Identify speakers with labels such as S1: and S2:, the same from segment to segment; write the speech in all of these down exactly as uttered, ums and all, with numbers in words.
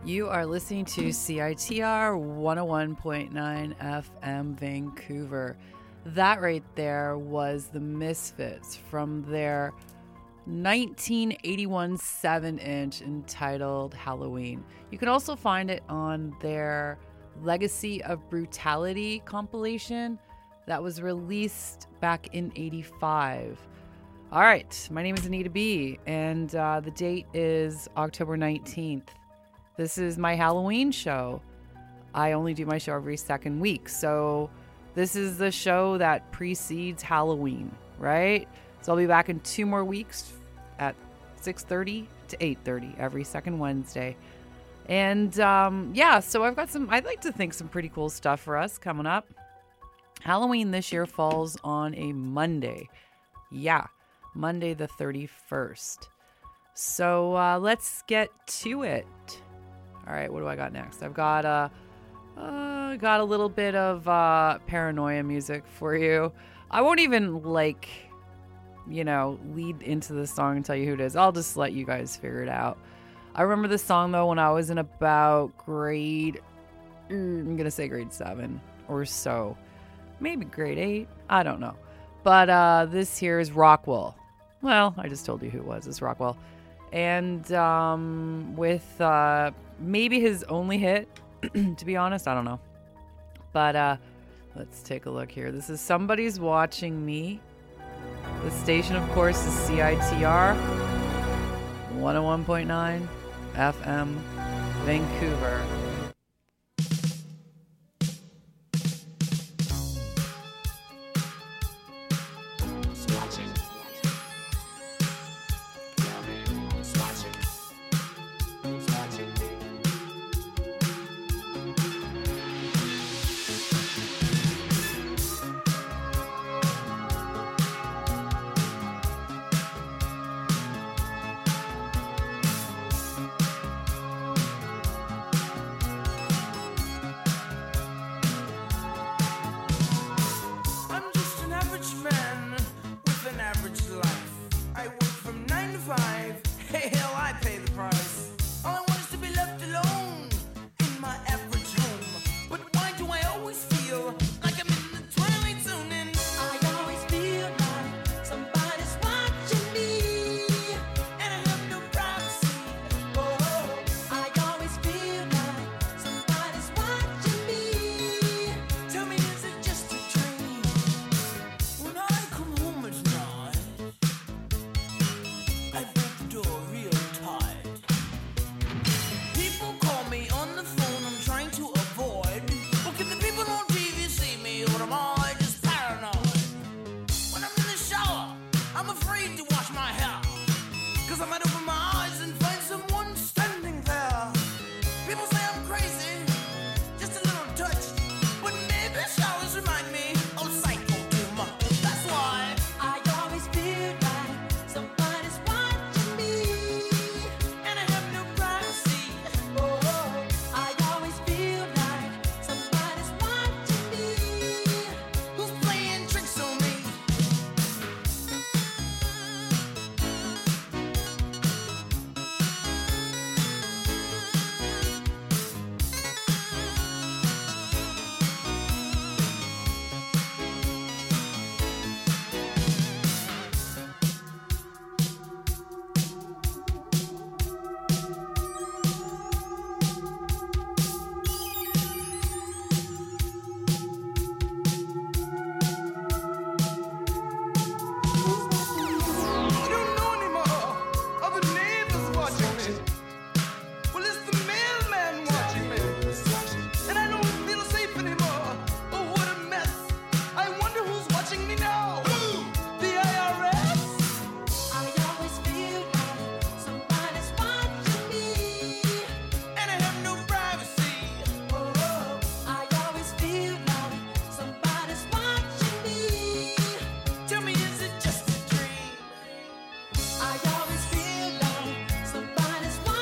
S1: You are listening to C I T R one oh one point nine F M Vancouver. That right there was the Misfits from their nineteen eighty-one seven inch entitled Halloween. You can also find it on their Legacy of Brutality compilation that was released back in eighty-five. All right, my name is Anita B, and uh, the date is October nineteenth. This is my Halloween show. I only do my show every second week, so this is the show that precedes Halloween, right? So I'll be back in two more weeks at six thirty to eight thirty every second Wednesday. And um, yeah, so I've got some, I'd like to think some pretty cool stuff for us coming up. Halloween this year falls on a Monday. Yeah, Monday the thirty-first. So uh, let's get to it. All right, what do I got next? I've got a, uh, got a little bit of uh, paranoia music for you. I won't even, like, you know, lead into the song and tell you who it is. I'll just let you guys figure it out. I remember this song, though, when I was in about grade, I'm going to say grade seven or so. Maybe grade eight. I don't know. But uh, this here is Rockwell. Well, I just told you who it was. It's Rockwell. And um, with uh, maybe his only hit, to be honest, I don't know. But uh, let's take a look here. This is Somebody's Watching Me. The station, of course, is C I T R one oh one point nine F M Vancouver.
S2: I always feel like somebody's watching.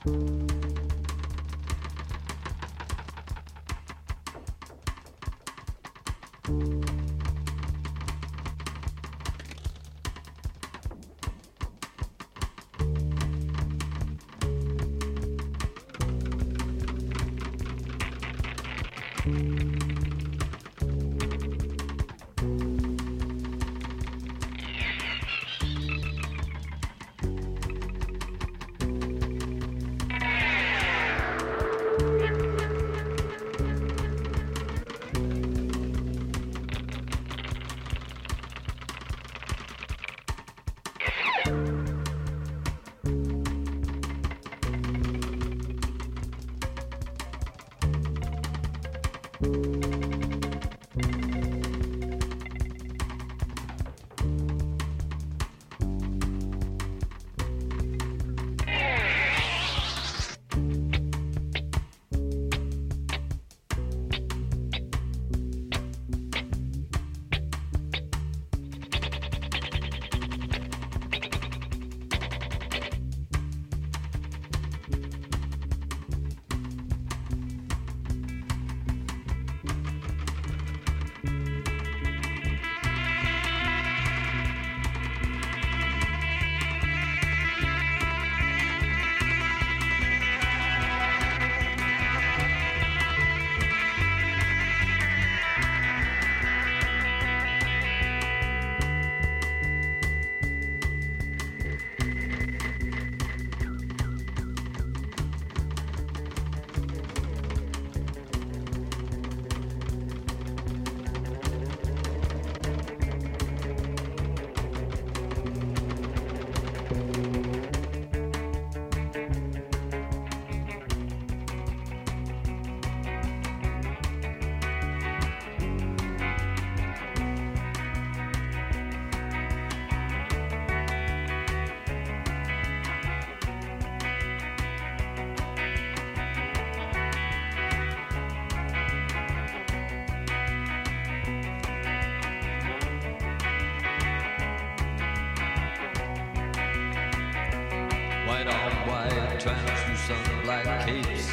S2: White on white, translucent black capes,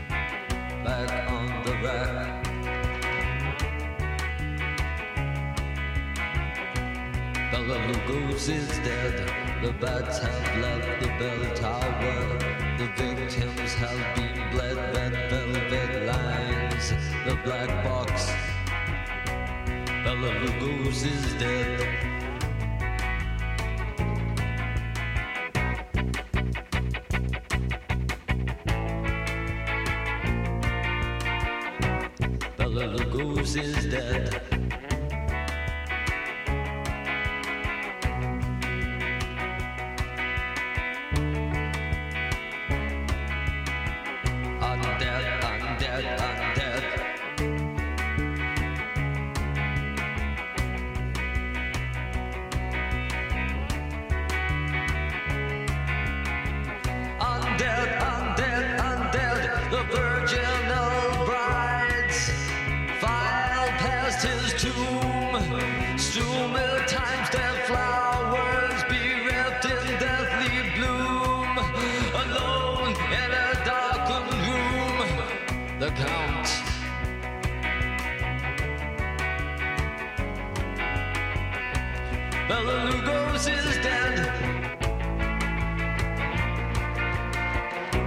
S2: back on the rack. Bela Lugos is dead, the bats have left the bell tower. The victims have been bled, red velvet lines, the black box. Bela Lugos is dead. Bela Lugos is dead. Undead, undead, undead. Undead, undead, undead. The virginal brides file past his tomb. Stupid times their flowers bereft in deathly bloom. Alone in a darkened room, the Count. Bela Lugos is dead.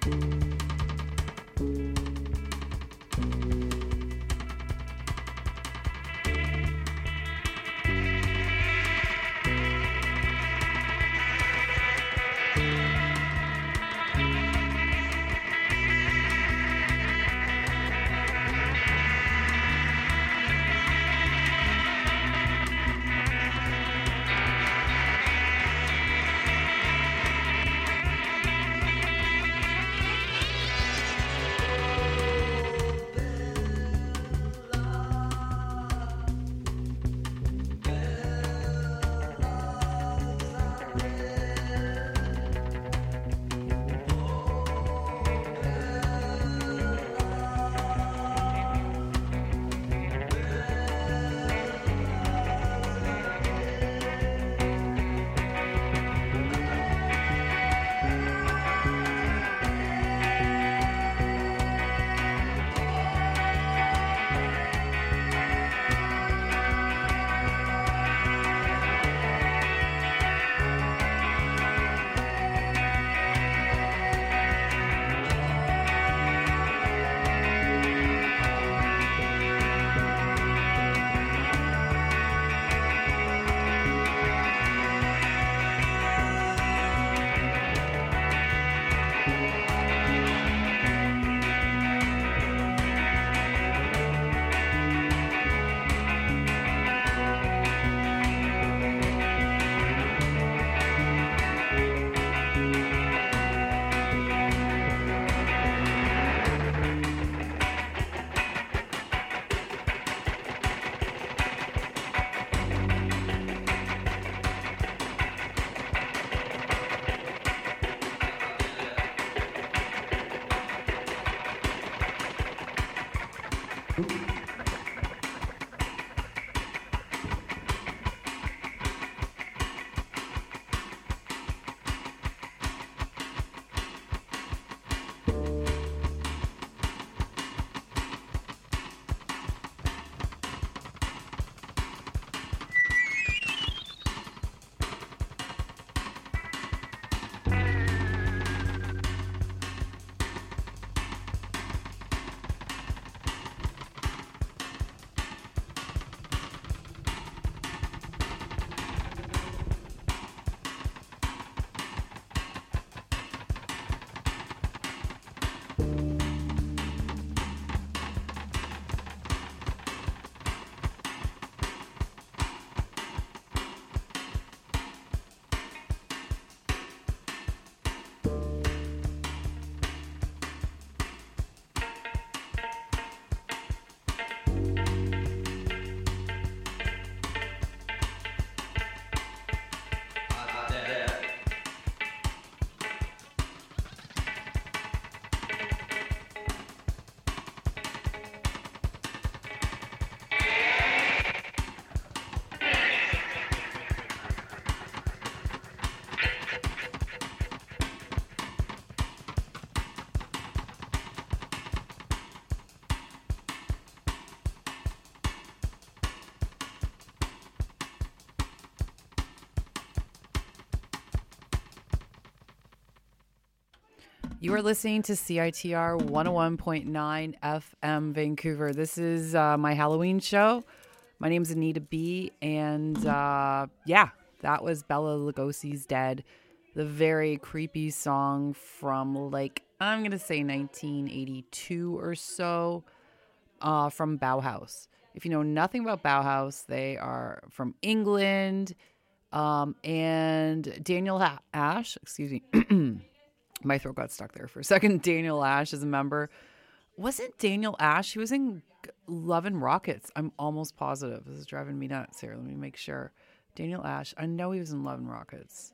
S1: You are listening to C I T R one oh one point nine F M Vancouver. This is uh, my Halloween show. My name's Anita B. And uh, yeah, that was Bela Lugosi's Dead. The very creepy song from, like, I'm going to say nineteen eighty-two or so, uh, from Bauhaus. If you know nothing about Bauhaus, they are from England. Um, and Daniel ha- Ash, excuse me, my throat got stuck there for a second. Daniel Ash is a member. Wasn't Daniel Ash? He was in Love and Rockets. I'm almost positive. This is driving me nuts here. Let me make sure. Daniel Ash. I know he was in Love and Rockets.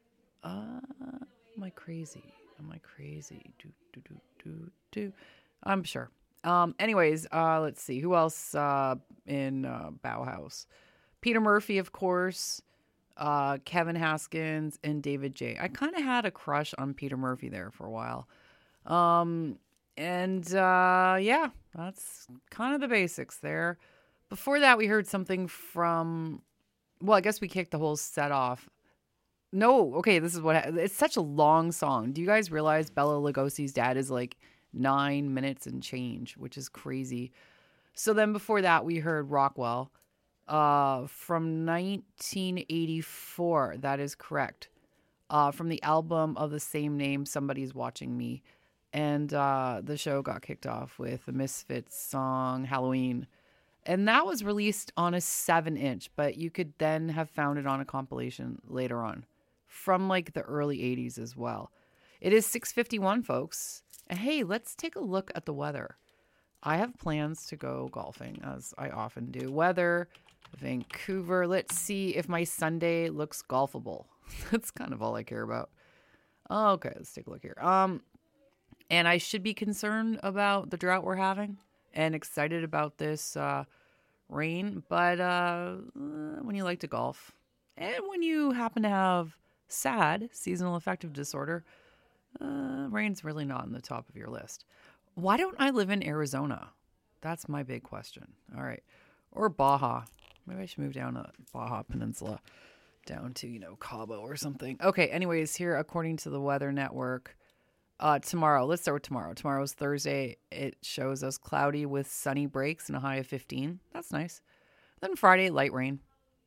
S1: Uh, am I crazy? Am I crazy? Do, do, do, do, do. I'm sure. Um, anyways, uh, let's see. Who else uh, in uh, Bauhaus? Peter Murphy, of course. Uh, Kevin Haskins and David J. I kind of had a crush on Peter Murphy there for a while. Um, and uh, yeah, that's kind of the basics there. Before that, we heard something from, well, I guess we kicked the whole set off. No, okay, this is what ha- it's such a long song. Do you guys realize Bela Lugosi's dad is like nine minutes and change, which is crazy. So then before that, we heard Rockwell uh, from nineteen eighty-four. That is correct. Uh, from the album of the same name, Somebody's Watching Me. And uh, the show got kicked off with the Misfits song Halloween. And that was released on a seven inch, but you could then have found it on a compilation later on from like the early eighties as well. It is six fifty-one, folks. And hey, let's take a look at the weather. I have plans to go golfing, as I often do. Weather, Vancouver. Let's see if my Sunday looks golfable. That's kind of all I care about. Okay, let's take a look here. Um, and I should be concerned about the drought we're having and excited about this uh, rain. But uh, when you like to golf and when you happen to have S A D, seasonal affective disorder, uh, rain's really not on the top of your list. Why don't I live in Arizona? That's my big question. All right. Or Baja. Maybe I should move down to Baja Peninsula, down to, you know, Cabo or something. Okay. Anyways, here, according to the Weather Network, uh, tomorrow, let's start with tomorrow. Tomorrow's Thursday. It shows us cloudy with sunny breaks and a high of fifteen. That's nice. Then Friday, light rain.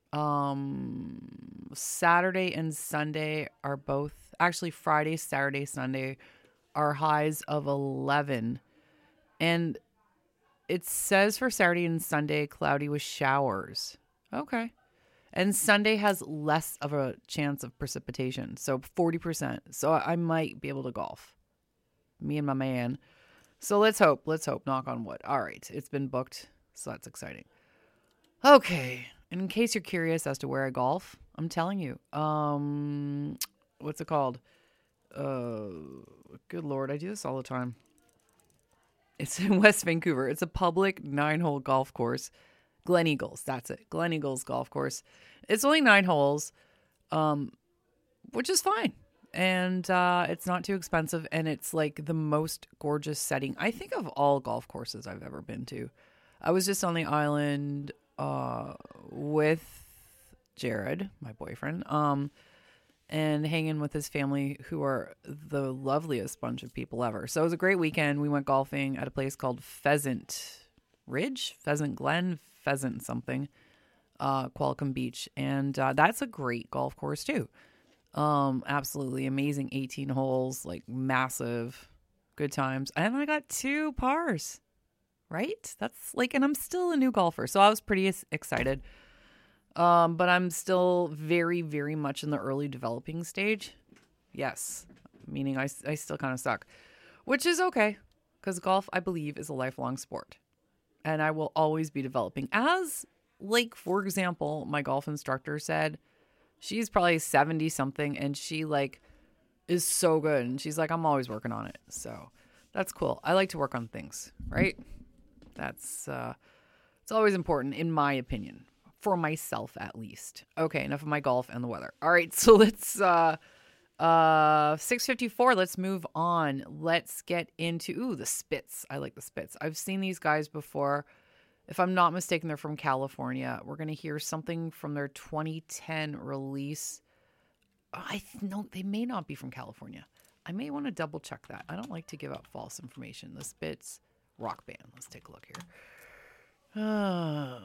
S1: Um, Saturday and Sunday are both, actually Friday, Saturday, Sunday are highs of eleven. And it says for Saturday and Sunday, cloudy with showers. Okay. And Sunday has less of a chance of precipitation. So forty percent. So I might be able to golf. Me and my man. So let's hope. Let's hope. Knock on wood. All right. It's been booked. So that's exciting. Okay. And in case you're curious as to where I golf, I'm telling you. Um, what's it called? Uh, good Lord. I do this all the time. It's in West Vancouver. It's a public nine-hole golf course. Glen Eagles. That's it. Glen Eagles Golf Course. It's only nine holes, um, which is fine. And uh, it's not too expensive. And it's like the most gorgeous setting, I think, of all golf courses I've ever been to. I was just on the island uh, with Jared, my boyfriend, um, and hanging with his family, who are the loveliest bunch of people ever. So it was a great weekend. We went golfing at a place called Pheasant Ridge, Pheasant Glen, Pheasant something, uh, Qualicum Beach. And uh, that's a great golf course too. Um, absolutely amazing eighteen holes, like massive, good times. And I got two pars, right? That's like, and I'm still a new golfer. So I was pretty excited. Um, but I'm still very, very much in the early developing stage. Yes. Meaning I, I still kind of suck, which is okay. Because golf, I believe, is a lifelong sport. And I will always be developing. As, like, for example, my golf instructor said, she's probably seventy something and she, like, is so good. And she's like, I'm always working on it. So that's cool. I like to work on things, right? That's, uh, it's always important, in my opinion. For myself, at least. Okay, enough of my golf and the weather. All right, so let's, uh, uh, six fifty-four, let's move on. Let's get into, ooh, the Spits. I like the Spits. I've seen these guys before. If I'm not mistaken, they're from California. We're going to hear something from their twenty ten release. I know they may not be from California. I may want to double check that. I don't like to give out false information. The Spits rock band. Let's take a look here. Oh,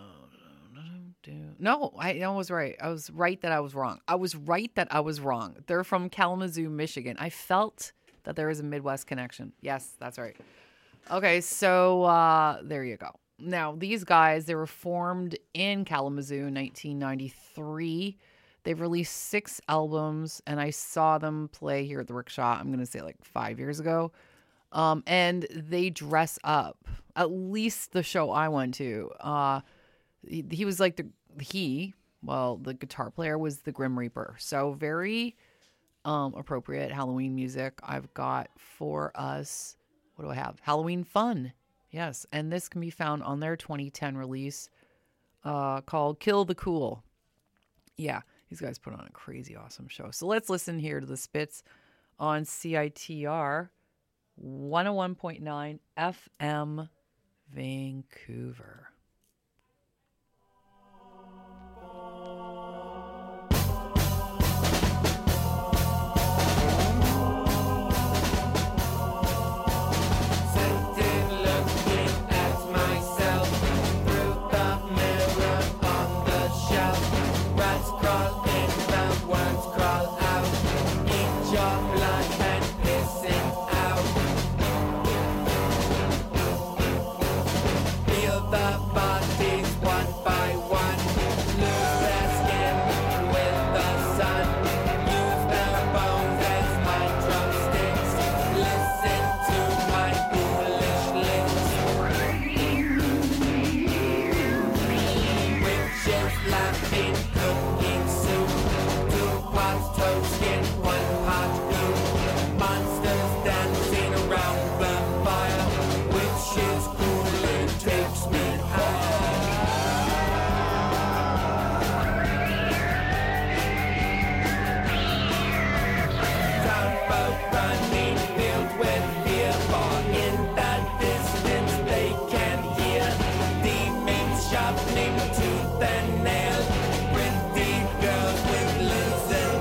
S1: no, I, I was right. I was right that I was wrong. I was right that I was wrong. They're from Kalamazoo, Michigan. I felt that there is a Midwest connection. Yes, that's right. Okay, so uh, there you go. Now, these guys, they were formed in Kalamazoo in nineteen ninety-three. They've released six albums, and I saw them play here at the Rickshaw, I'm going to say like five years ago. Um, and they dress up. At least the show I went to. Uh, he, he was like the, he, well, the guitar player was the Grim Reaper. So very um, appropriate Halloween music. I've got for us, what do I have? Halloween Fun. Yes. And this can be found on their twenty ten release uh, called Kill the Cool. Yeah. These guys put on a crazy awesome show. So let's listen here to the Spits on C I T R one oh one point nine F M Vancouver.
S3: dancing around the fire, which is cool, it takes me high. Tugboat running, filled with fear, far in the distance they can hear demons sharpening tooth and nail, pretty girls with loosened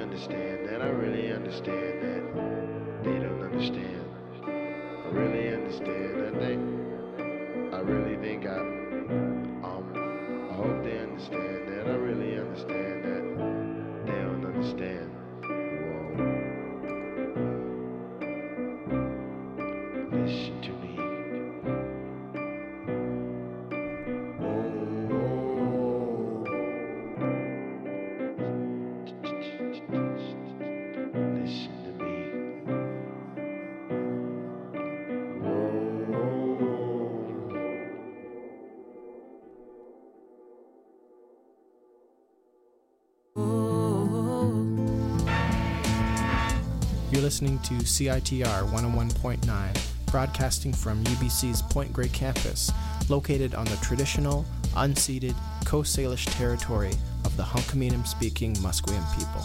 S4: understand that. I really understand that. They don't understand. I really understand that they. I really think I. Um. I hope they understand that. I really understand that. They don't understand. Whoa. Listen to me.
S5: You're listening to C I T R one oh one point nine, broadcasting from U B C's Point Grey campus, located on the traditional, unceded Coast Salish territory of the Hunkaminam-speaking Musqueam people.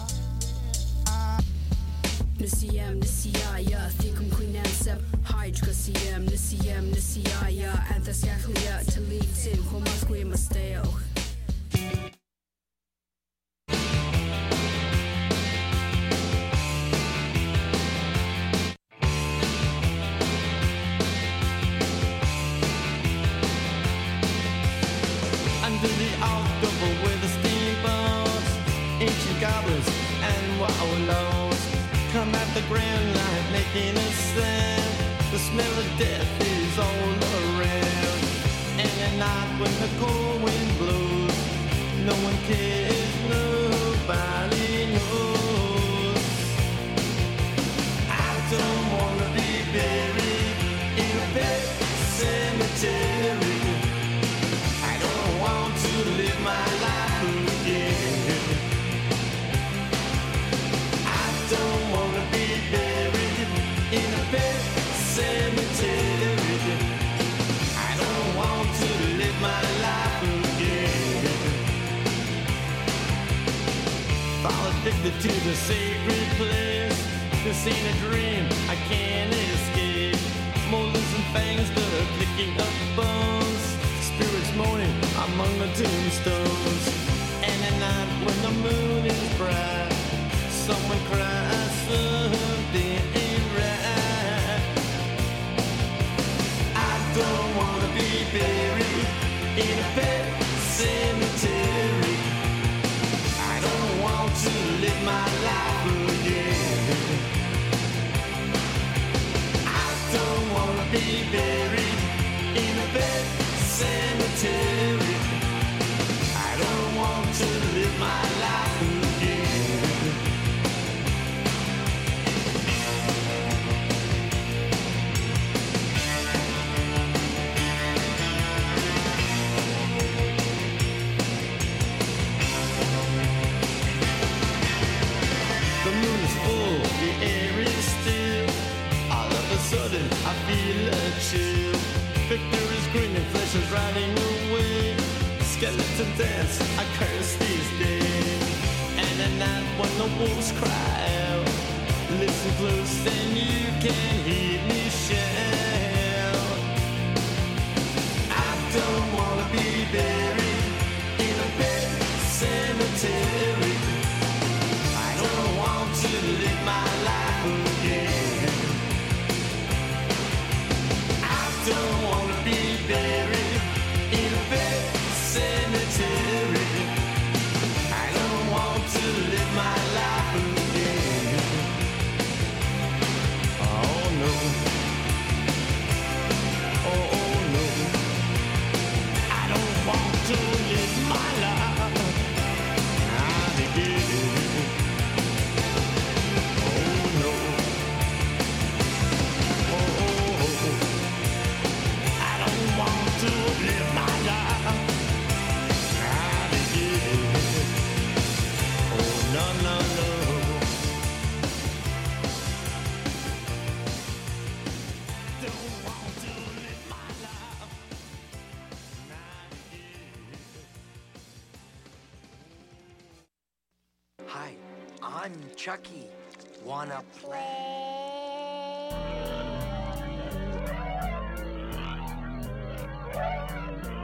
S6: Nisiyam nisiyaya thikum queenam sep hydra siyam nisiyam nisiyaya anthascaclia talitim homasqueam masteo.
S2: Under the October with the steamboats, ancient goblins and wallows come at the grand light making a sound. The smell of death is all around. And at night when the cold wind blows, no one cares, nobody knows. I don't wanna be buried in a pet cemetery. Live my life again. I don't wanna be buried in a pet cemetery. I don't want to live my life again. Fall addicted to the sacred place. This ain't a dream, I can't escape. Molars and fangs that are picking up bones. Spirits moaning among the tombstones. And at night when the moon is bright, someone cries something ain't right. I don't wanna be buried in a pet cemetery. I don't want to live my life again. I don't wanna be buried in a pet cemetery. I don't want to live my life again. The moon is full, the air is still. All of a sudden I feel a chill. Victor is grinning, flesh is riding away. Skeleton dance, I curse these days. And at night when the wolves cry out, listen close and you can hear me shout. I don't wanna be buried in a pet cemetery. I don't want to live my life again. I don't wanna be buried in a pet cemetery. I don't want to live my life again. Oh no. Oh, oh no. I don't want to live my life again. Oh no. Oh, oh, oh. I don't want to live my life again. Oh no, no, no. Don't want to live my life again.
S7: Hi, I'm Chucky. Wanna play?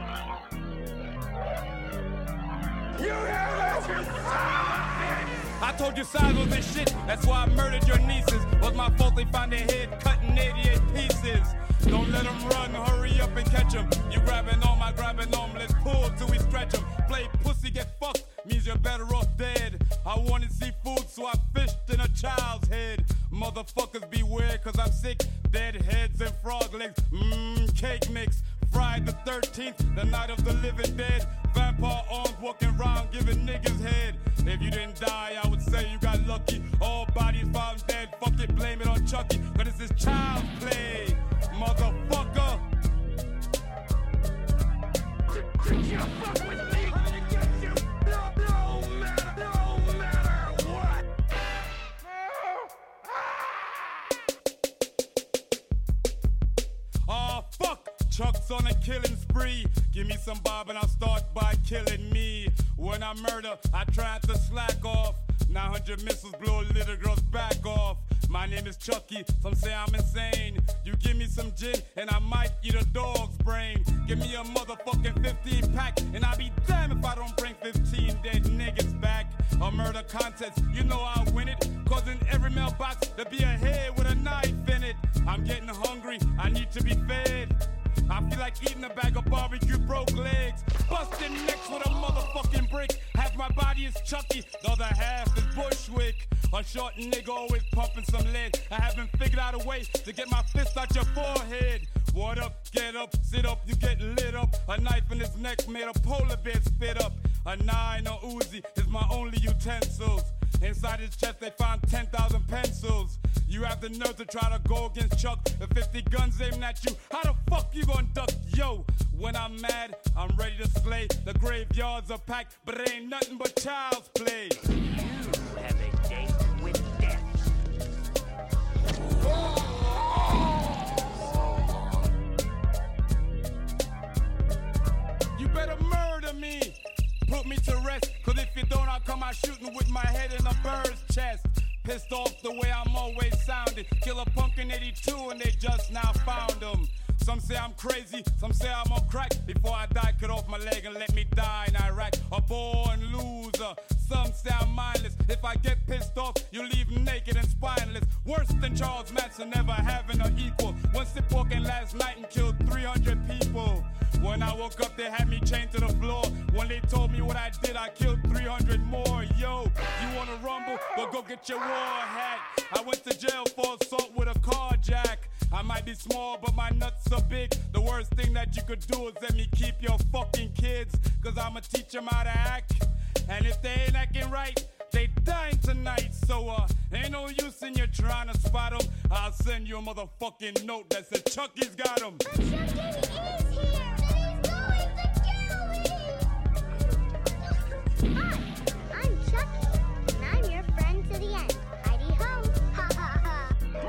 S3: You hear this? I
S8: I told you size was this shit, that's why I murdered your nieces. Was my fault they found their head cut in eighty-eight pieces. Don't let them run, hurry up and catch them. You grabbing on my grabbing on, let's pull till we stretch them. Play pussy, get fucked, means you're better off dead. I wanted seafood, so I fished in a child's head. Motherfuckers beware, cause I'm sick. Dead heads and frog legs, mmm, cake mix. Friday the thirteenth, the night of the living dead. Vampire arms walking around giving niggas head. If you didn't die, I would say you got lucky. All bodies found dead, fuck it, blame it on Chucky. Cause this is child's play, motherfucker. Did you fuck with me? I'm gonna get you, no, no matter, no matter what. Oh, fuck. Chuck's on a killing spree. Give me some bob and I'll start by killing me. When I murder, I try to slack off. nine hundred missiles blow a little girl's back off. My name is Chucky, some say I'm insane. You give me some gin and I might eat a dog's brain. Give me a motherfucking fifteen pack and I'll be damned if I don't bring fifteen dead niggas back. A murder contest, you know I'll win it. Cause in every mailbox there be a head with a knife in it. I'm getting hungry, I need to be fed. I feel like eating a bag of barbecue broke legs. Busting necks with a motherfucking brick. Half my body is Chucky, the other half is Bushwick. A short nigga always pumping some lead. I haven't figured out a way to get my fist out your forehead. What up, get up, sit up, you get lit up. A knife in his neck made a polar bear spit up. A nine or Uzi is my only utensils. Inside his chest they found ten thousand pencils. You have the nerve to try to go against Chuck with fifty guns aiming at you. How the fuck you gonna duck? Yo, when I'm mad, I'm ready to slay. The graveyards are packed, but it ain't nothing but child's play.
S7: You have a date with death.
S8: You better murder me. Put me to rest, cause if you don't, I'll come out shooting with my head in a bird's chest. Pissed off the way I'm always sounding. Kill a punk in eighty-two and they just now found him. Some say I'm crazy, some say I'm on crack. Before I die, cut off my leg and let me die in Iraq. A born loser, some say I'm mindless. If I get pissed off, you leave naked and spineless. Worse than Charles Manson, never having an equal. One sip walking last night and killed three hundred people. When I woke up, they had me chained to the floor. When they told me what I did, I killed three hundred more. Yo, you wanna rumble? Well, go get your war hat. I went to jail for assault with a carjack. I might be small, but my nuts are big. The worst thing that you could do is let me keep your fucking kids. Cause I'ma teach them how to act. And if they ain't acting right, they dying tonight. So, uh, ain't no use in you trying to spot them. I'll send you a motherfucking note that says Chucky's got them.
S9: But Chucky is here! Hi, I'm Chucky, and I'm your friend to the end. Heidi ho! Ha ha ha!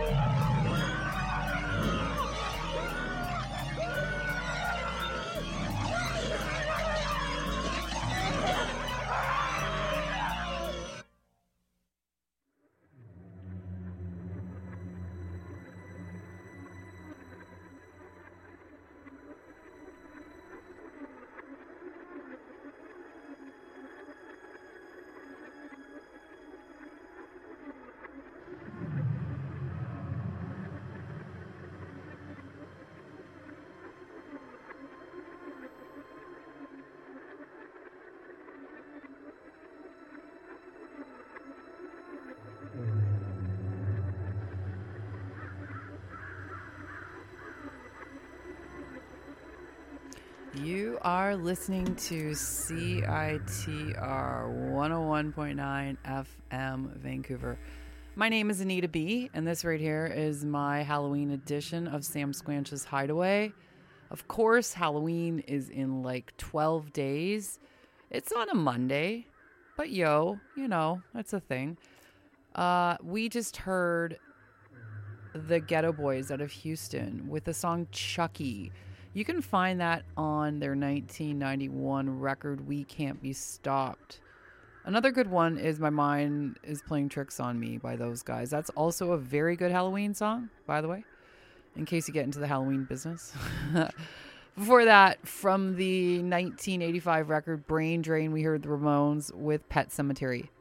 S1: You are listening to C I T R one oh one point nine F M Vancouver. My name is Anita B, and this right here is my Halloween edition of Sam Squanch's Hideaway. Of course, Halloween is in like twelve days. It's on a Monday, but yo, you know, that's a thing. Uh, we just heard the Ghetto Boys out of Houston with the song Chucky. You can find that on their nineteen ninety-one record, We Can't Be Stopped. Another good one is My Mind Is Playing Tricks on Me by those guys. That's also a very good Halloween song, by the way, in case you get into the Halloween business. Before that, from the nineteen eighty-five record Brain Drain, we heard the Ramones with Pet Sematary.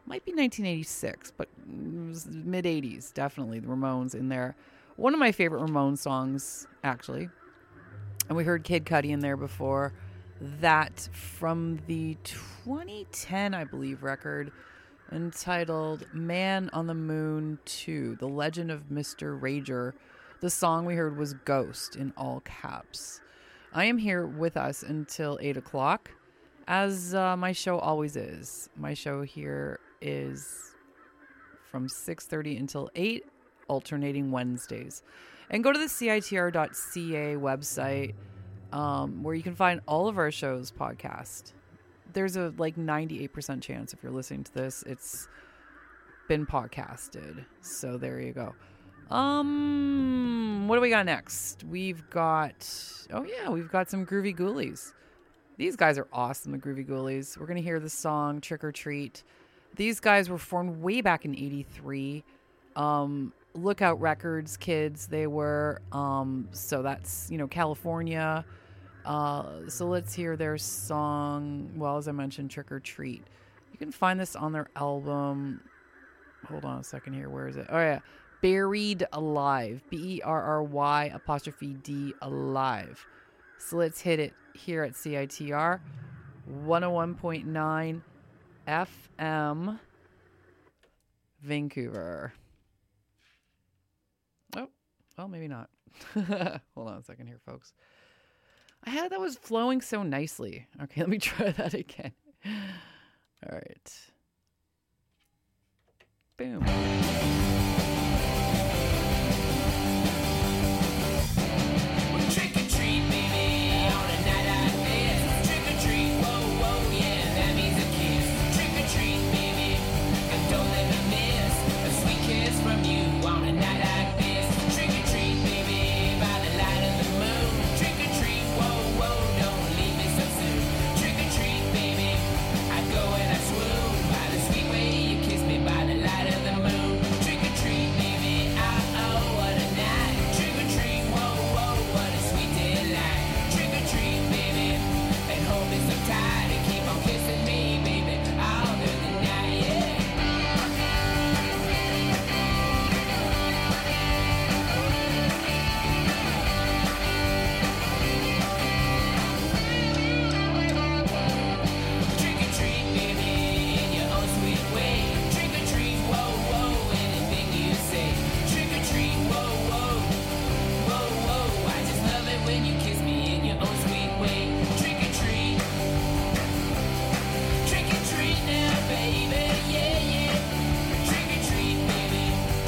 S1: might be nineteen eighty-six, but it was mid eighties, definitely. The Ramones in there. One of my favorite Ramones songs, actually. And we heard Kid Cudi in there before. That from the twenty ten, I believe, record entitled Man on the Moon two, The Legend of Mister Rager. The song we heard was Ghost in all caps. I am here with us until eight o'clock, as uh, my show always is. My show here is from six thirty until eight, alternating Wednesdays. And go to the C I T R dot C A website, um, where you can find all of our shows podcast. There's a like ninety-eight percent chance if you're listening to this, it's been podcasted. So there you go. Um, what do we got next? We've got, oh yeah, we've got some Groovy Ghoulies. These guys are awesome, the Groovy Ghoulies. We're going to hear the song Trick or Treat. These guys were formed way back in eighty-three. Um, Lookout Records kids, they were. Um, so that's, you know, California. Uh, so let's hear their song, well, as I mentioned, Trick or Treat. You can find this on their album. Hold on a second here. Where is it? Oh, yeah. Buried Alive. B E R R Y apostrophe D Alive. So let's hit it here at C I T R one oh one point nine F M Vancouver. Oh, well, maybe not. Hold on a second here, folks. I had that was flowing so nicely. Okay, let me try that again. All right. Boom.
S3: Trick or treat, baby, on a night like this. Trick or treat, whoa, whoa, yeah, that means a kiss. Trick or treat, baby, and don't let me miss a sweet kiss from you on a night like this. Trick or treat, baby, by the light of the moon. Trick or treat, whoa, whoa, don't leave me so soon. Trick or treat, baby, I go and I swoon by the sweet way you kiss me by the light of the moon. Trick or treat, baby, oh, oh, what a night. Trick or treat, whoa, whoa, what a sweet delight. Trick or treat, baby, and hold me so tight and keep on kissing me, baby, all through the night, yeah. Trick or treat, baby, in your own sweet way. Trick or treat, whoa, whoa, anything you say. Trick or treat, whoa, whoa, whoa, whoa. I just love it when you kiss me in your own sweet way. Trick or treat, trick or treat now, baby, yeah, yeah. Trick or treat, baby.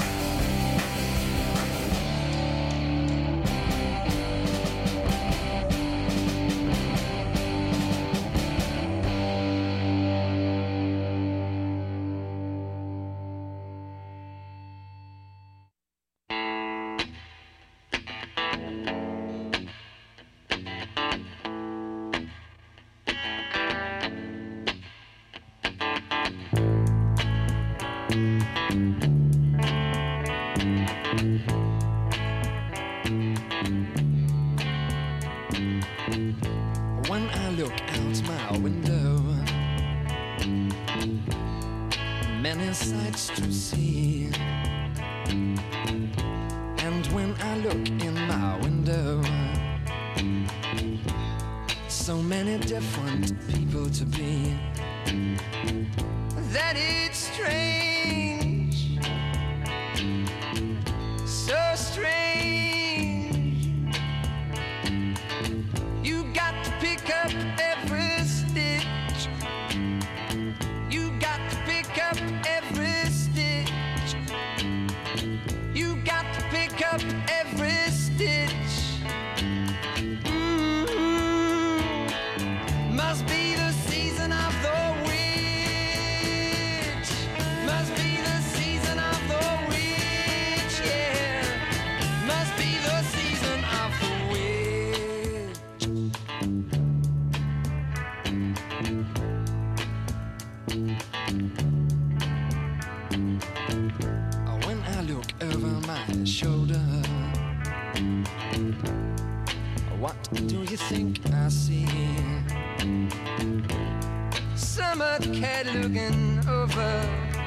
S10: When I look out my window, many sights to see. And when I look in my window, so many different people to be, that it's strange, so strange. You got to pick up every stitch. You got to pick up every stitch. You got to pick up every stitch. Mm-hmm. Must be the season of the witch. Must be the season of the witch, yeah. Must be the season of the when I look over my shoulder, what do you think I see? Summer cat looking over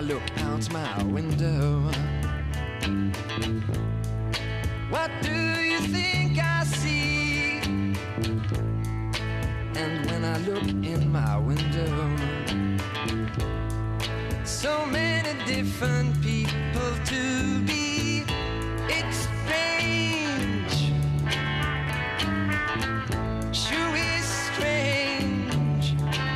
S10: look out my window, what do you think I see? And when I look in my window, so many different people to be. It's strange, sure is strange.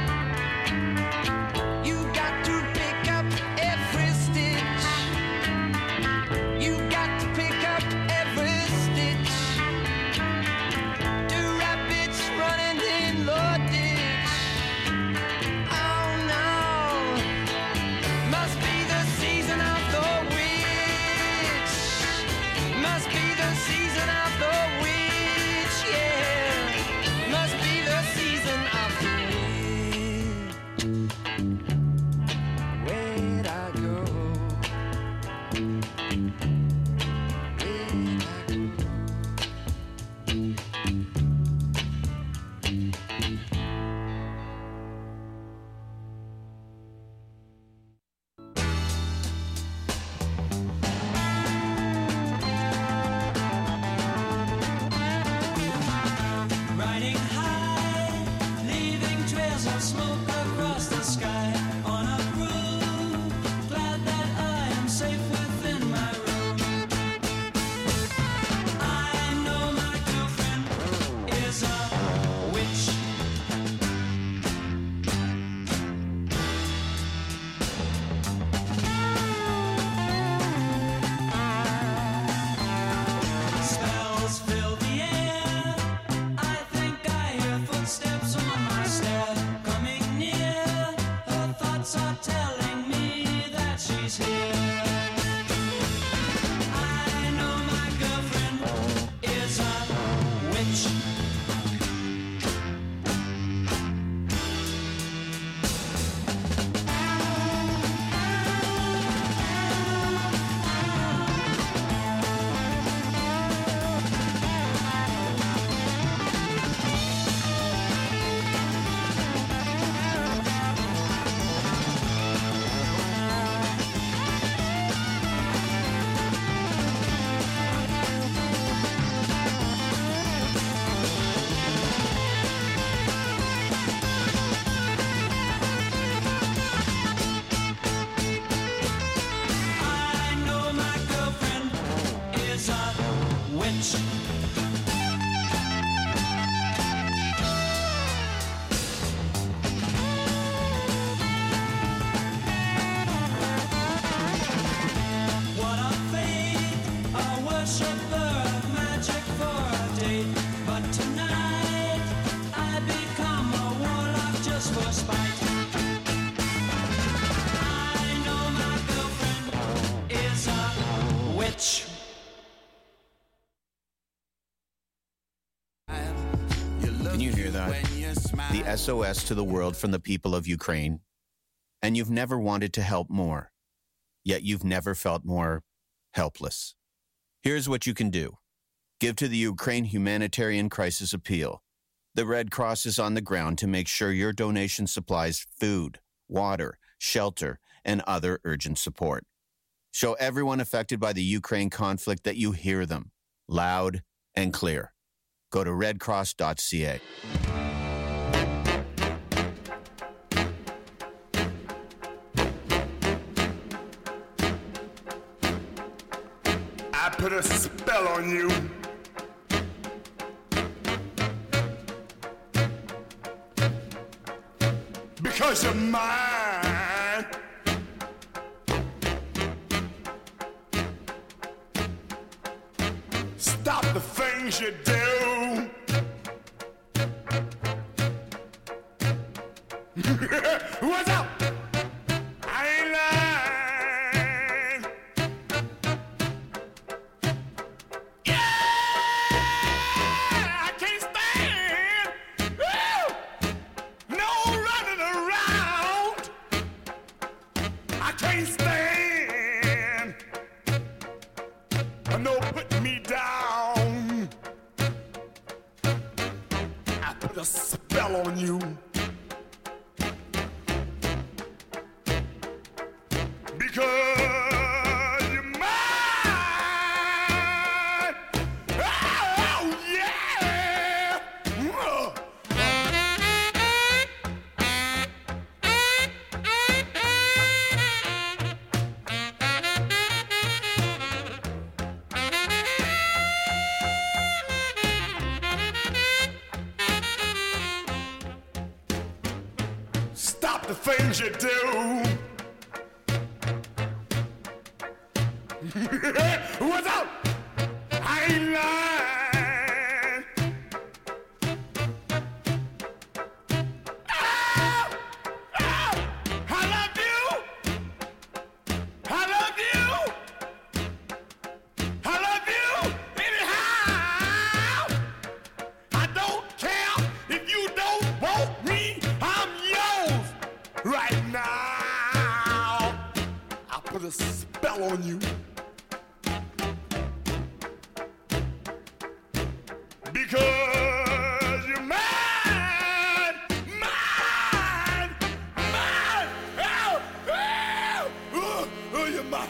S10: You got to pick up every stitch. You got to pick up every stitch. Two rabbits running in the ditch. Oh no, must be the season of the witch. Must be the season of the witch, yeah. Must be the season of the witch. Where'd I go? Where'd I go?
S3: Riding high, leaving trails of smoke across the sky. On a broom, glad that I am safe within my room. I know my girlfriend is a witch. Spells fill the air. I think I hear footsteps on my stair. Coming near, her thoughts are telling me that she's here. I know my girlfriend is a witch. I know my girlfriend is a witch. What a fate, a worshiper of magic for a date. But tonight I become a warlock just for spite. I know my girlfriend is a witch.
S11: Can you hear that? The S O S to the world from the people of Ukraine. And you've never wanted to help more, yet you've never felt more helpless. Here's what you can do. Give to the Ukraine Humanitarian Crisis Appeal. The Red Cross is on the ground to make sure your donation supplies food, water, shelter, and other urgent support. Show everyone affected by the Ukraine conflict that you hear them, loud and clear. Go to red cross dot c a.
S12: I put a spell on you. Because you're mine. Stop the things you do. What's up? I ain't lying. Yeah, I can't stand. Woo! No running around. I can't stand. No putting me down. I put a spell on you. the things you do. What's up? I ain't lying. Oh, oh, I love you. I love you. I love you anyhow. I don't care if you don't want me. I'm yours right now. I'll put a spell on you. Because you're mine, mine, mine. Oh, oh, oh, oh, you're mine.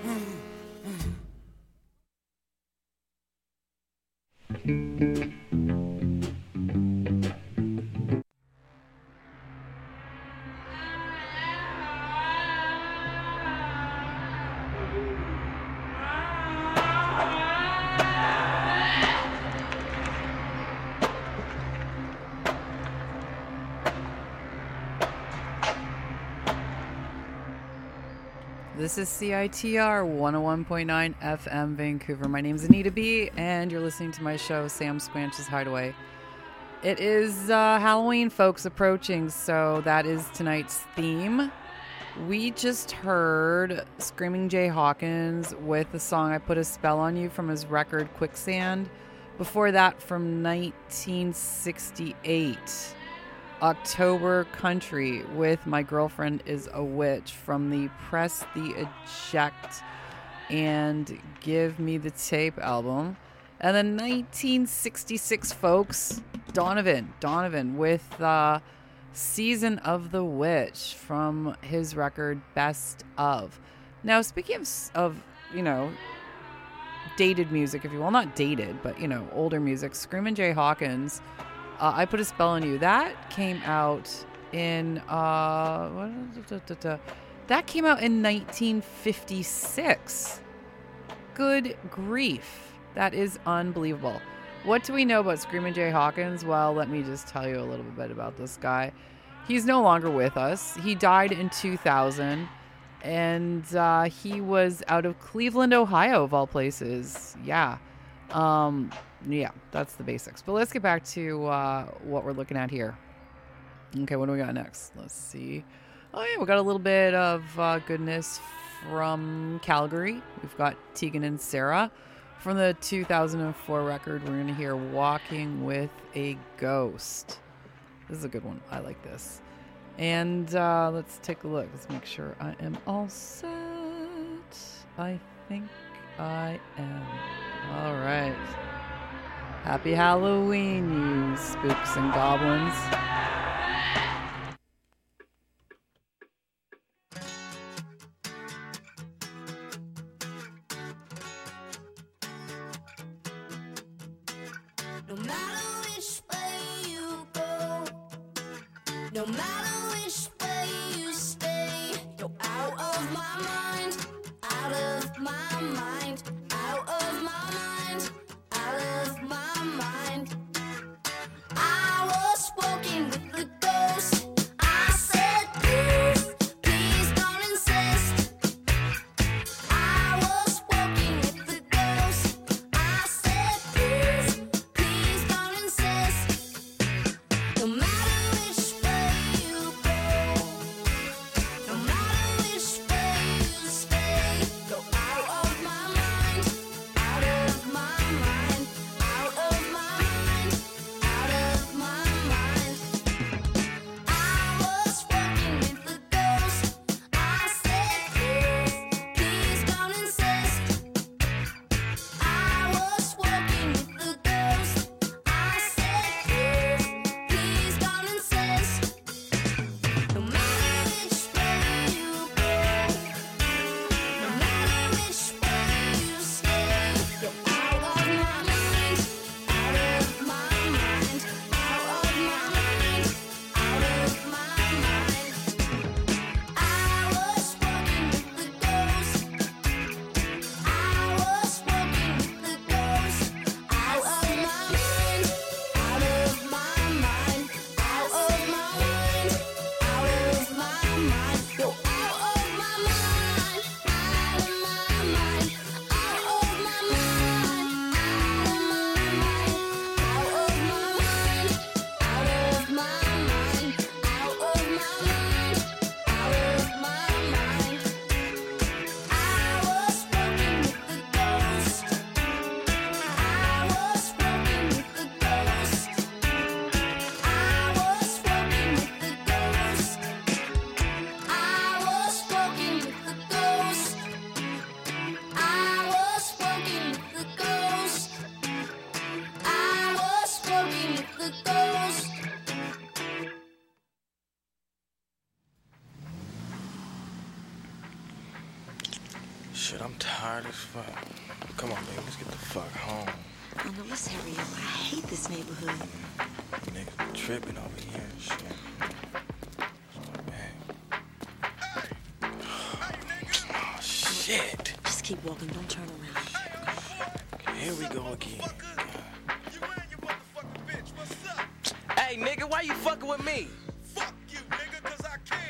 S1: This is C I T R one oh one point nine F M Vancouver. My name's Anita B, and you're listening to my show, Sam Squanch's Hideaway. It is uh, Halloween, folks, approaching, so that is tonight's theme. We just heard Screaming Jay Hawkins with the song I Put a Spell on You from his record Quicksand. Before that, from nineteen sixty-eight, October Country with My Girlfriend is a Witch from the Press the Eject and Give Me the Tape album. And then nineteen sixty-six, folks, Donovan, Donovan with uh, Season of the Witch from his record Best Of. Now, speaking of, of you know, dated music, if you will, not dated, but, you know, older music, Screamin' Jay Hawkins, Uh, I Put a Spell on You. That came out in uh, what, da, da, da, that came out in nineteen fifty-six. Good grief, that is unbelievable. What do we know about Screamin' Jay Hawkins? Well, let me just tell you a little bit about this guy. He's no longer with us. He died in two thousand, and uh, he was out of Cleveland, Ohio, of all places. Yeah. Um, yeah, that's the basics. But let's get back to uh, what we're looking at here. Okay, what do we got next? Let's see. Oh, yeah, we got a little bit of uh, goodness from Calgary. We've got Tegan and Sarah. From the two thousand four record, we're going to hear Walking with a Ghost. This is a good one. I like this. And uh, let's take a look. Let's make sure I am all set. I think I am. All right. Happy Halloween, you spooks and goblins.
S13: No matter which way you go, no matter which way you stay, you're out of my mind, out of my mind, out of my mind, out of my mind. I was walking with the ghost. I said, please, please don't insist. I was walking with the ghost. I said, please, please don't insist. No matter which way you
S14: shit, I'm tired as fuck. Come on, baby, let's get the fuck home.
S15: Oh, no, let's hurry up. I hate this neighborhood.
S14: Niggas tripping over here and shit. Oh, shit.
S15: Just keep walking, don't turn around.
S14: Here we go again. Hey, nigga, why you fucking with me?
S12: Fuck you, nigga, cause I can.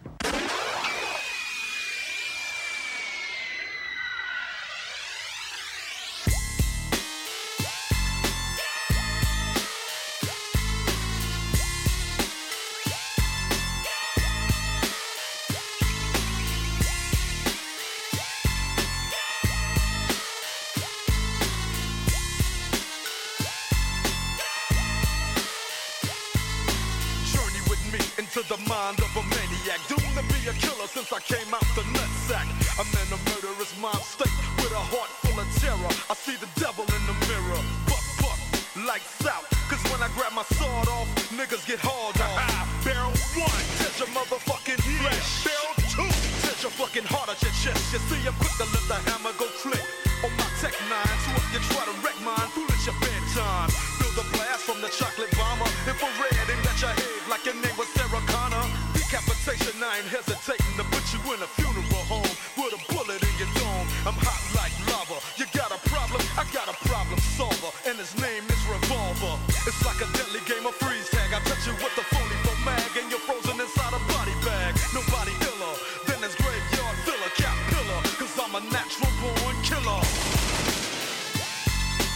S12: To the mind of a maniac, doomed to be a killer since I came out the nutsack. I'm in a murderous mind state with a heart full of terror. I see the devil in the mirror. Buck, buck, lights out. Cause when I grab my sword off, niggas get hauled off. Barrel one, touch your motherfucking flesh. Barrel two, touch your fucking heart at your chest. You see, I'm quick to let the hammer go click. On my tech nine, so if you try to wreck mine, foolish your bedtime. Feel the blast from the chocolate bomber. Infrared, aim at your head like your name was Sarah Connor. Decapitation, I ain't hesitating to put you in a funeral home with a bullet in your dome. I'm hot like lava. You got a problem? I got a problem solver, and his name is Revolver. It's like a deadly game of freeze tag. I touch you with the phony for mag, and you're frozen inside a body bag. Nobody iller than this graveyard filler, cap pillar. Cause I'm a natural born killer.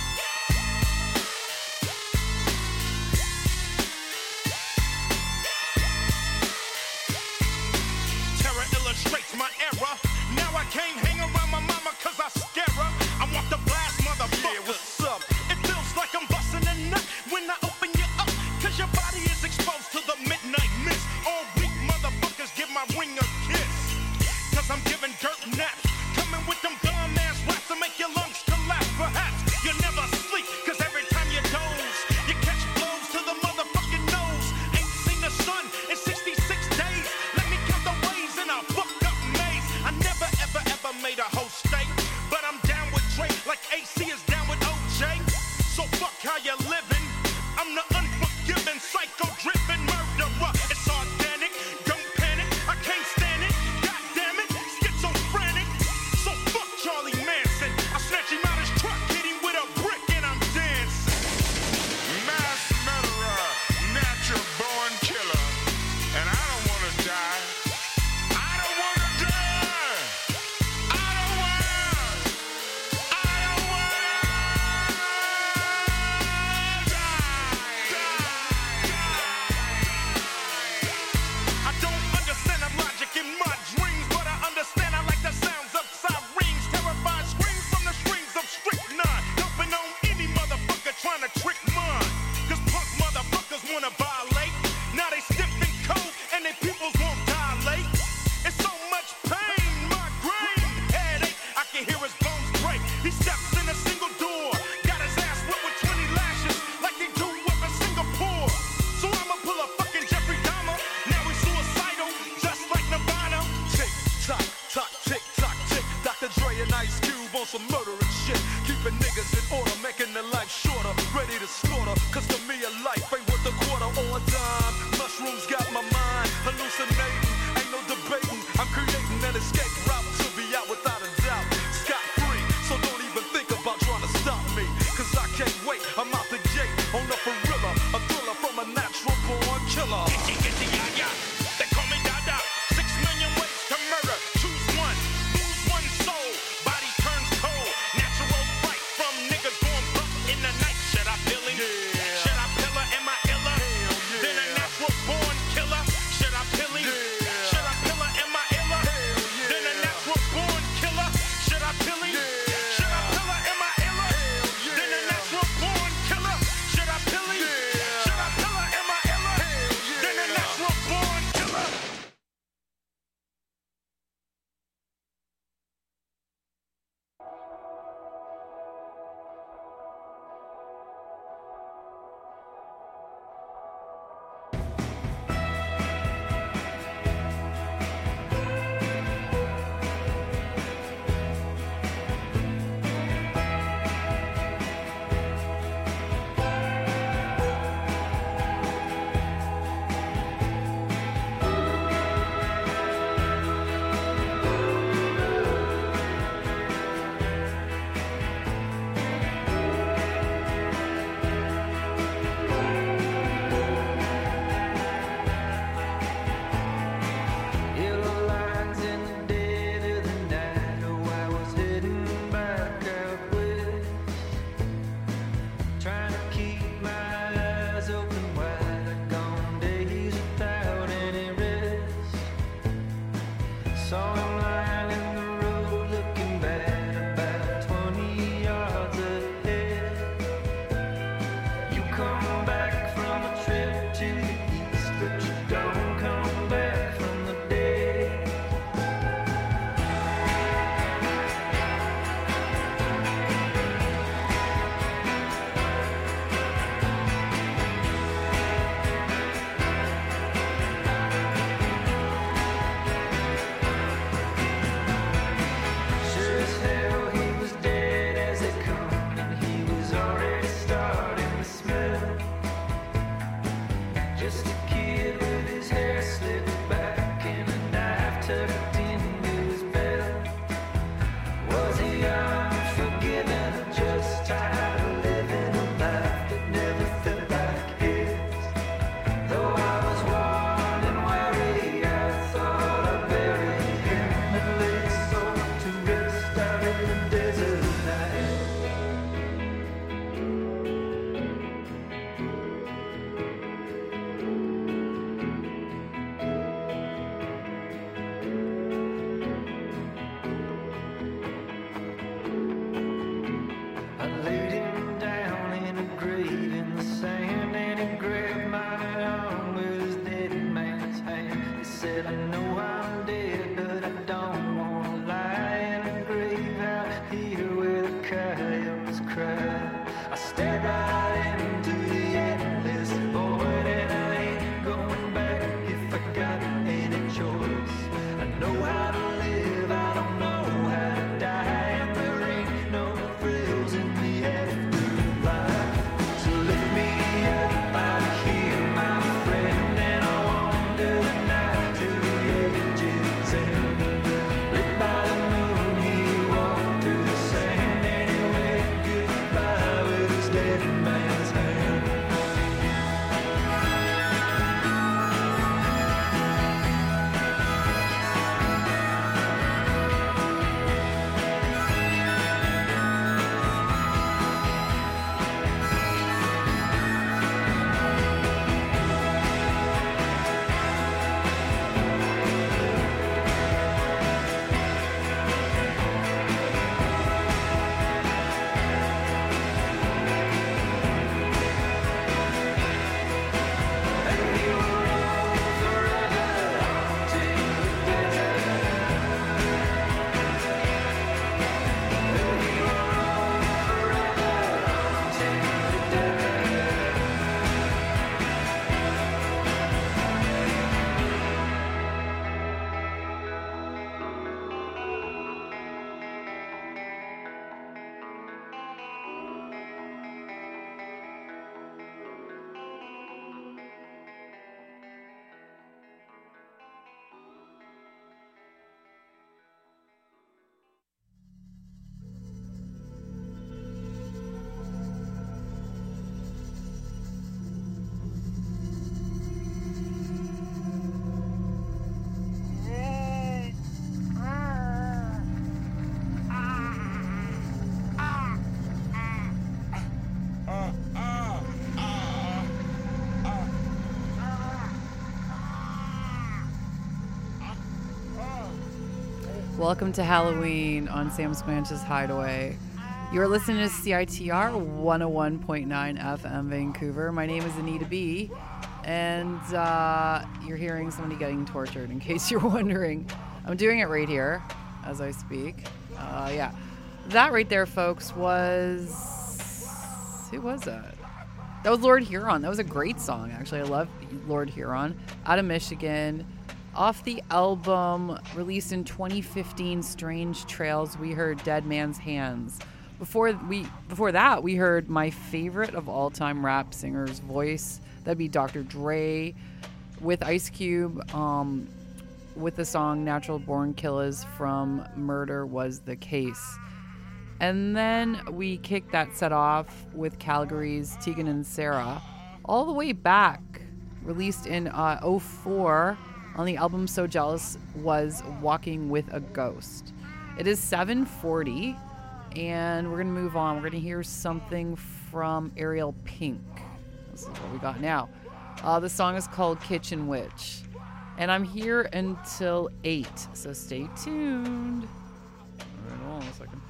S1: Welcome to Halloween on Sam Squanch's Hideaway. You're listening to C I T R one oh one point nine F M Vancouver. My name is Anita B. And uh, you're hearing somebody getting tortured, in case you're wondering. I'm doing it right here as I speak. Uh, yeah. That right there, folks, was... Who was that? That was Lord Huron. That was a great song, actually. I love Lord Huron. Out of Michigan. Off the album released in twenty fifteen, Strange Trails, we heard Dead Man's Hands. Before we, before that, we heard my favorite of all-time rap singer's voice. That'd be Doctor Dre with Ice Cube, um, with the song Natural Born Killers from Murder Was the Case. And then we kicked that set off with Calgary's Tegan and Sarah, all the way back, released in uh, oh four on the album So Jealous, was Walking with a Ghost. It is seven forty, and we're going to move on. We're going to hear something from Ariel Pink. This is what we got now. Uh, the song is called Kitchen Witch. And I'm here until eight, so stay tuned. All right, hold on a second.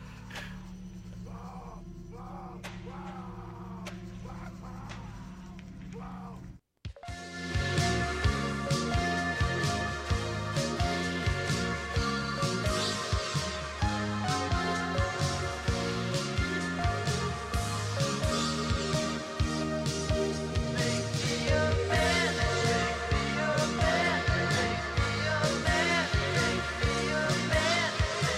S3: Make me a man, make me a man, make me a man.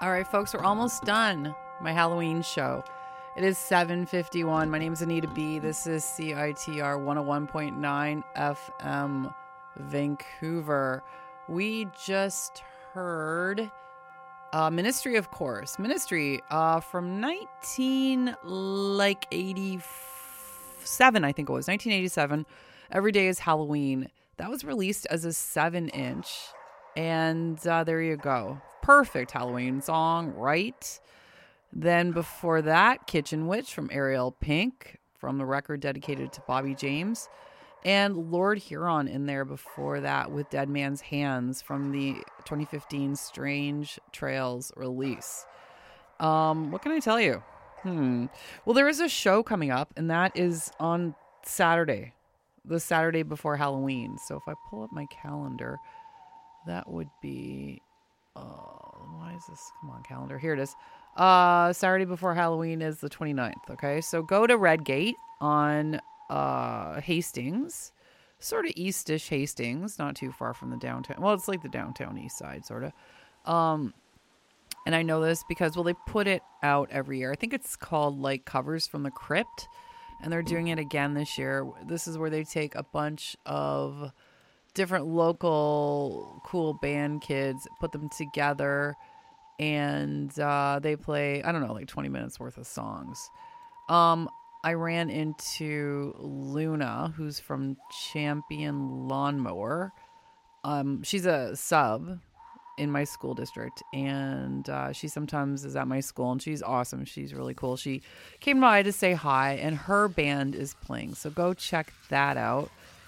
S1: All right, folks, we're almost done. My Halloween show. It is seven fifty-one. My name is Anita B. This is C I T R one oh one point nine F M Vancouver. We just heard uh, Ministry, of course. Ministry uh, from nineteen like eighty-seven, I think it was nineteen eighty-seven. Every Day is Halloween. That was released as a seven inch, and uh, there you go. Perfect Halloween song, right? Then before that, Kitchen Witch from Ariel Pink, from the record dedicated to Bobby James. And Lord Huron in there before that with Dead Man's Hands from the twenty fifteen Strange Trails release. Um, what can I tell you? Hmm. Well, there is a show coming up, and that is on Saturday, the Saturday before Halloween. So if I pull up my calendar, that would be... Uh, why is this? Come on, calendar. Here it is. Uh, Saturday before Halloween is the twenty-ninth. Okay, so go to Redgate on uh, Hastings, sort of eastish Hastings, not too far from the downtown. Well, it's like the downtown east side, sort of. Um, and I know this because, well, they put it out every year. I think it's called like Covers from the Crypt, and they're doing it again this year. This is where they take a bunch of different local cool band kids, put them together, and uh, they play, I don't know, like twenty minutes worth of songs. Um, I ran into Luna, who's from Champion Lawnmower. Um, she's a sub in my school district, and uh, she sometimes is at my school, and she's awesome. She's really cool. She came by to say hi, and her band is playing, so go check that out.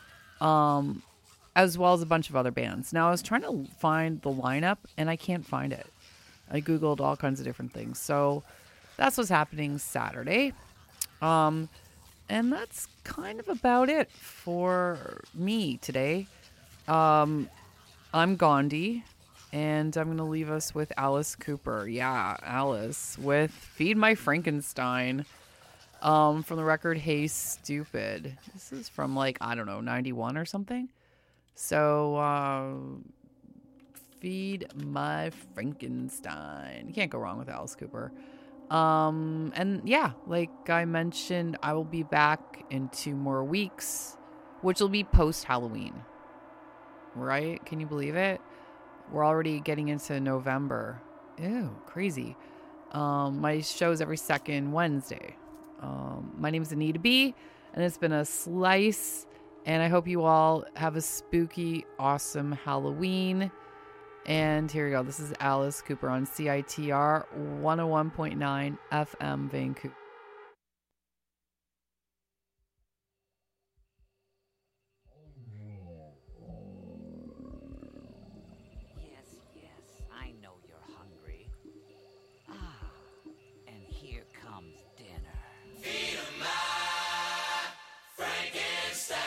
S1: Um... as well as a bunch of other bands. Now, I was trying to find the lineup, and I can't find it. I Googled all kinds of different things. So that's what's happening Saturday. Um, and that's kind of about it for me today. Um, I'm Gandhi, and I'm going to leave us with Alice Cooper. Yeah, Alice with Feed My Frankenstein. Um, from the record Hey Stupid. This is from like, I don't know, ninety-one or something. So, uh, Feed My Frankenstein. You can't go wrong with Alice Cooper. Um, and yeah, like I mentioned, I will be back in two more weeks, which will be post-Halloween. Right? Can you believe it? We're already getting into November. Ew, crazy. Um, my show's every second Wednesday. Um, my name is Anita B, and it's been a slice. And I hope you all have a spooky, awesome Halloween. And here we go. This is Alice Cooper on C I T R one oh one point nine F M Vancouver.
S7: Yes, yes, I know you're hungry. Ah, and here comes dinner. Feed 'em my Frankenstein.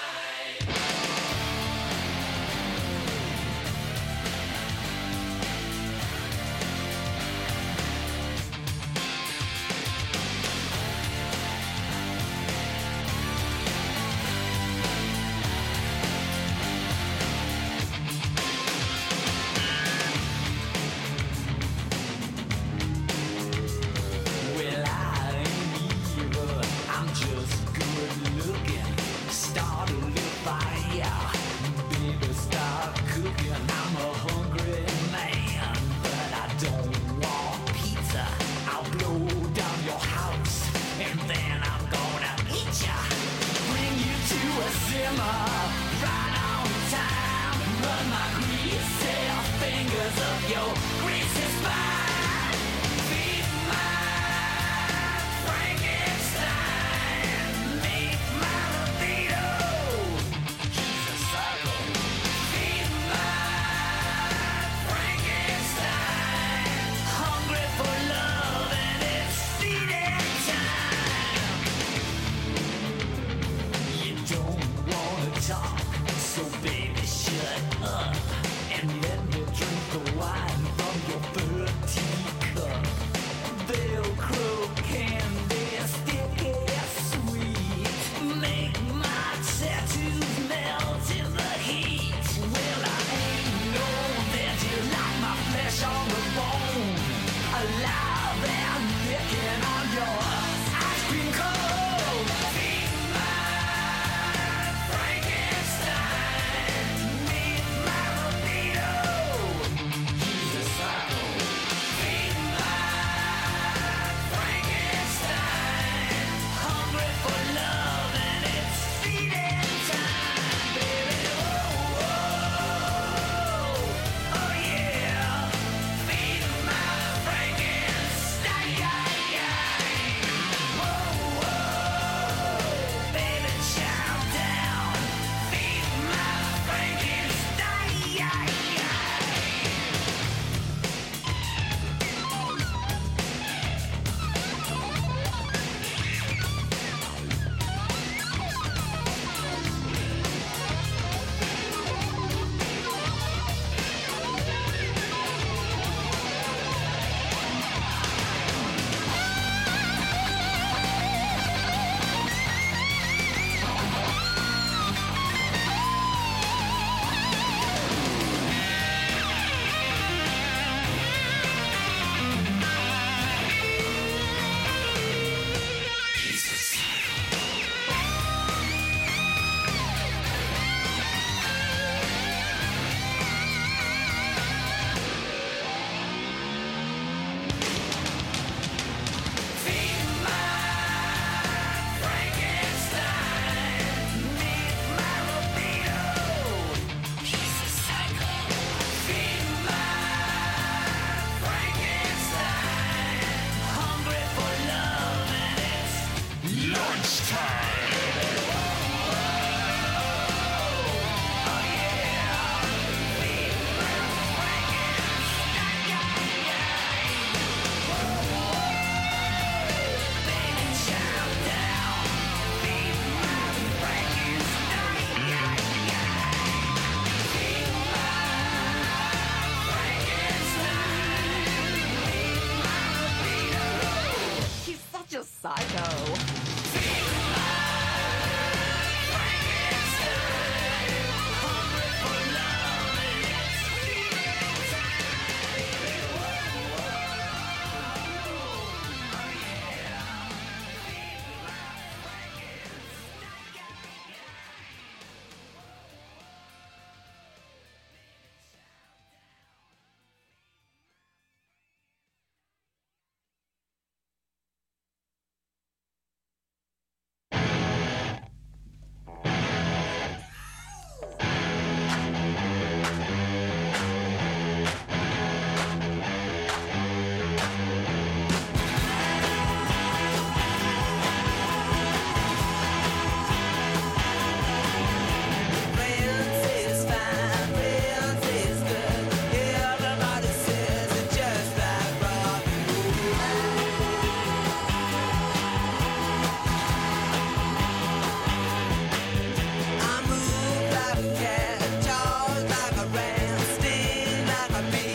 S3: alive and licking on your ice cream cone.